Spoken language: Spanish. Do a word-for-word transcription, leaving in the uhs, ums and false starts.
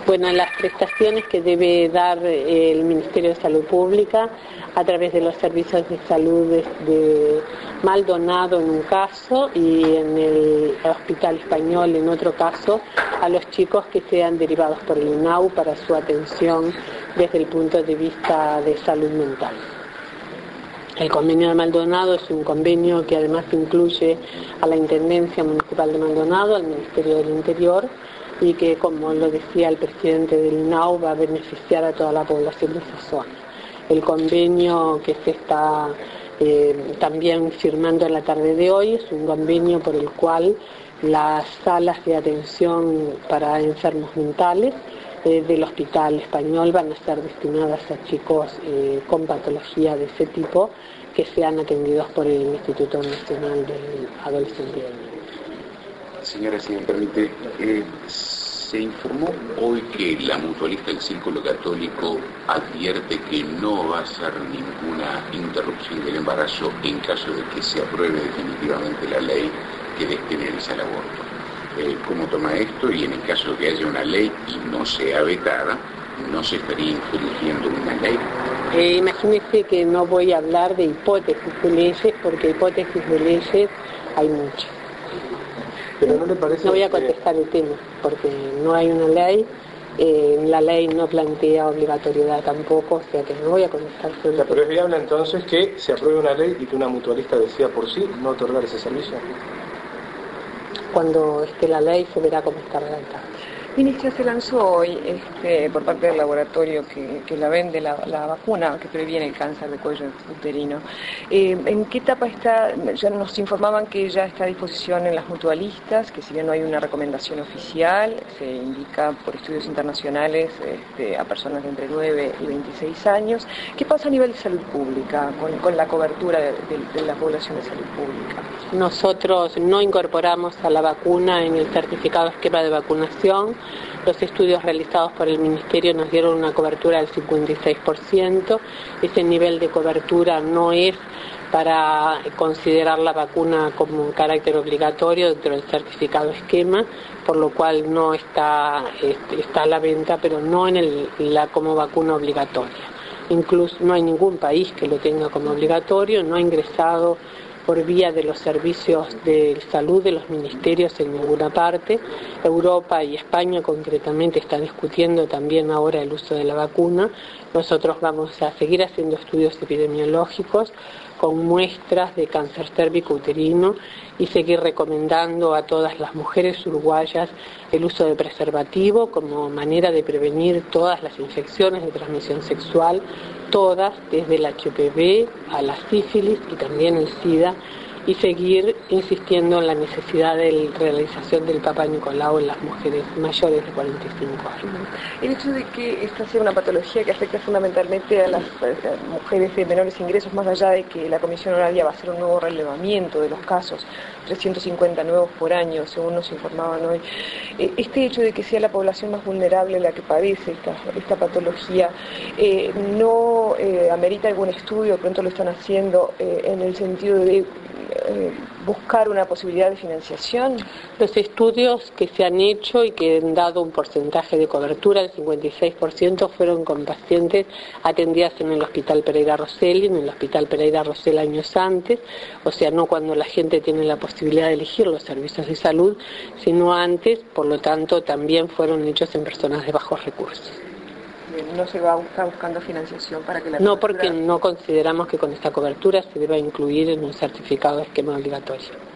Bueno, las prestaciones que debe dar el Ministerio de Salud Pública a través de los servicios de salud de, de Maldonado en un caso y en el Hospital Español en otro caso, a los chicos que sean derivados por el I N A U para su atención desde el punto de vista de salud mental. El convenio de Maldonado es un convenio que además incluye a la Intendencia Municipal de Maldonado, al Ministerio del Interior, y que, como lo decía el presidente del I N A U, va a beneficiar a toda la población de esa zona. El convenio que se está eh, también firmando en la tarde de hoy es un convenio por el cual las salas de atención para enfermos mentales eh, del Hospital Español van a ser destinadas a chicos eh, con patología de ese tipo que sean atendidos por el Instituto Nacional del Adolescente y Niño. Señora, si me permite, eh, se informó hoy que la mutualista del Círculo Católico advierte que no va a ser ninguna interrupción del embarazo en caso de que se apruebe definitivamente la ley que despenaliza el aborto. Eh, ¿Cómo toma esto? Y en el caso de que haya una ley y no sea vetada, ¿no se estaría infringiendo una ley? Eh, imagínese que no voy a hablar de hipótesis de leyes, porque hipótesis de leyes hay muchas. Pero no le parece... No voy a contestar el tema, porque no hay una ley, eh, la ley no plantea obligatoriedad tampoco, o sea que no voy a contestar sobre el tema. Pero es viable entonces que se apruebe una ley y que una mutualista decida por sí no otorgar ese servicio. Cuando esté la ley se verá cómo está redactada. Ministra, se lanzó hoy este, por parte del laboratorio que, que la vende la, la vacuna que previene el cáncer de cuello uterino. Eh, ¿En qué etapa está? Ya nos informaban que ya está a disposición en las mutualistas, que si bien no hay una recomendación oficial, se indica por estudios internacionales este, a personas de entre nueve y veintiséis años. ¿Qué pasa a nivel de salud pública con, con la cobertura de, de, de la población de salud pública? Nosotros no incorporamos a la vacuna en el certificado esquema de vacunación. Los estudios realizados por el Ministerio nos dieron una cobertura del cincuenta y seis por ciento. Ese nivel de cobertura no es para considerar la vacuna como un carácter obligatorio dentro del certificado esquema, por lo cual no está, está a la venta, pero no en el, la como vacuna obligatoria. Incluso no hay ningún país que lo tenga como obligatorio, no ha ingresado por vía de los servicios de salud de los ministerios en ninguna parte. Europa y España concretamente están discutiendo también ahora el uso de la vacuna. Nosotros vamos a seguir haciendo estudios epidemiológicos con muestras de cáncer cérvico uterino y seguir recomendando a todas las mujeres uruguayas el uso de preservativo como manera de prevenir todas las infecciones de transmisión sexual, todas, desde el H P V a la sífilis y también el SIDA, y seguir insistiendo en la necesidad de la realización del Papa Nicolau en las mujeres mayores de cuarenta y cinco años. El hecho de que esta sea una patología que afecta fundamentalmente a las mujeres de menores ingresos, más allá de que la Comisión Horaria va a hacer un nuevo relevamiento de los casos, trescientos cincuenta nuevos por año, según nos informaban hoy, este hecho de que sea la población más vulnerable la que padece esta, esta patología, eh, ¿no eh, amerita algún estudio? Pronto lo están haciendo eh, en el sentido de Eh, buscar una posibilidad de financiación. Los estudios que se han hecho y que han dado un porcentaje de cobertura del cincuenta y seis por ciento fueron con pacientes atendidas en el Hospital Pereira Rosselli, en el Hospital Pereira Rosselli años antes, o sea, no cuando la gente tiene la posibilidad de elegir los servicios de salud, sino antes, por lo tanto también fueron hechos en personas de bajos recursos. No se va a buscar buscando financiación para que la No, cobertura... porque no consideramos que con esta cobertura se deba incluir en un certificado de esquema obligatorio.